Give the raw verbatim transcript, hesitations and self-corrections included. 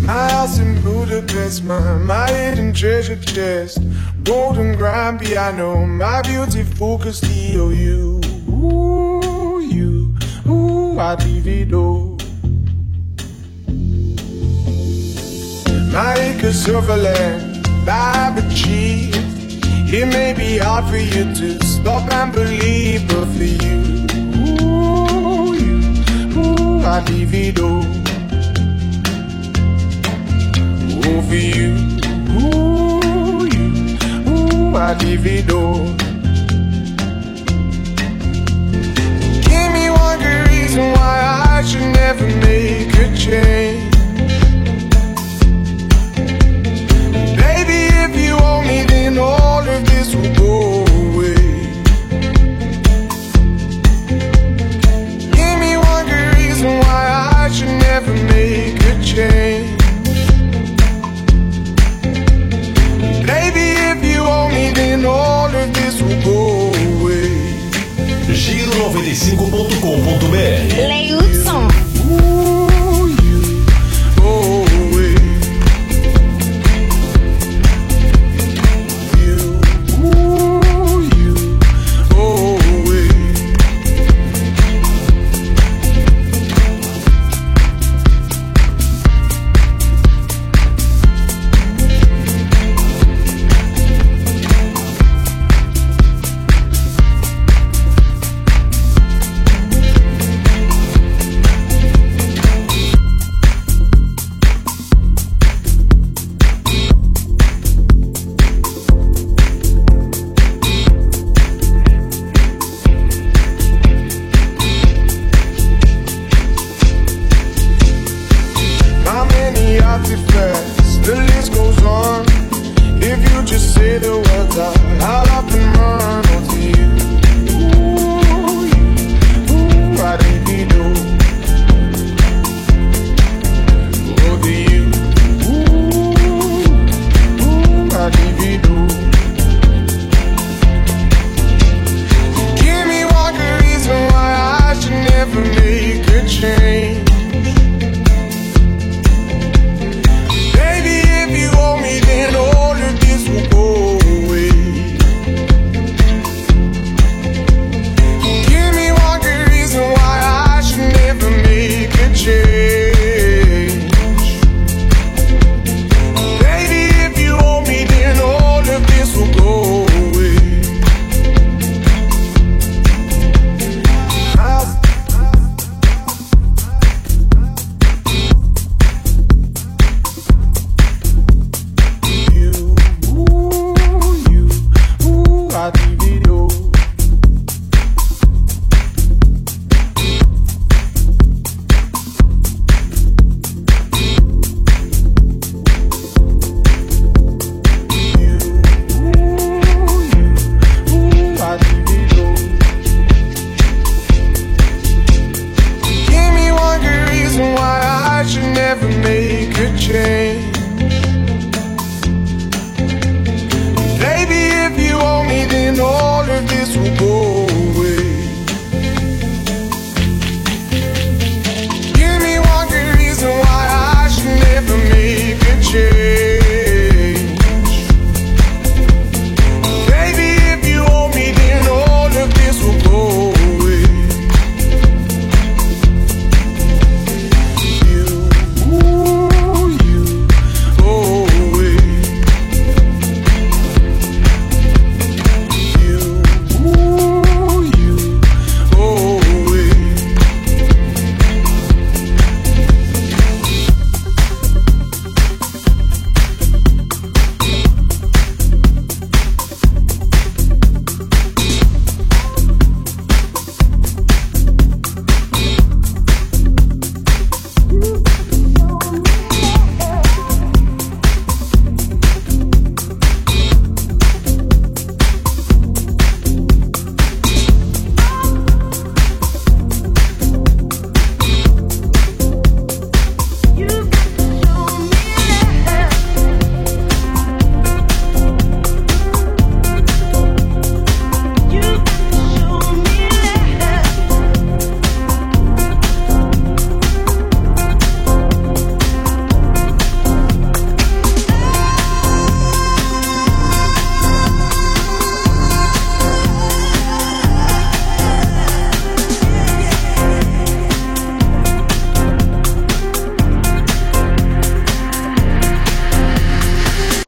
My house in Budapest, my, my hidden treasure chest, golden grand piano, my beautiful Castillo. You, ooh, you, ooh, I divido. My acres of land I've achieved. It may be hard for you to stop and believe, but for you, ooh, you, ooh, I divido. Oh, for you, ooh, you, ooh, I divido. Give me one good reason why I should never make a change. Baby, if you owe me, then all of this will go away. Give me one good reason why I should never make a change. Baby, if you owe me, then all of this will go away. Giro noventa e cinco ponto com ponto b r. Leilson. Ooh, you go away. You, ooh, you go away. How many artifacts? The list goes on. If you just say the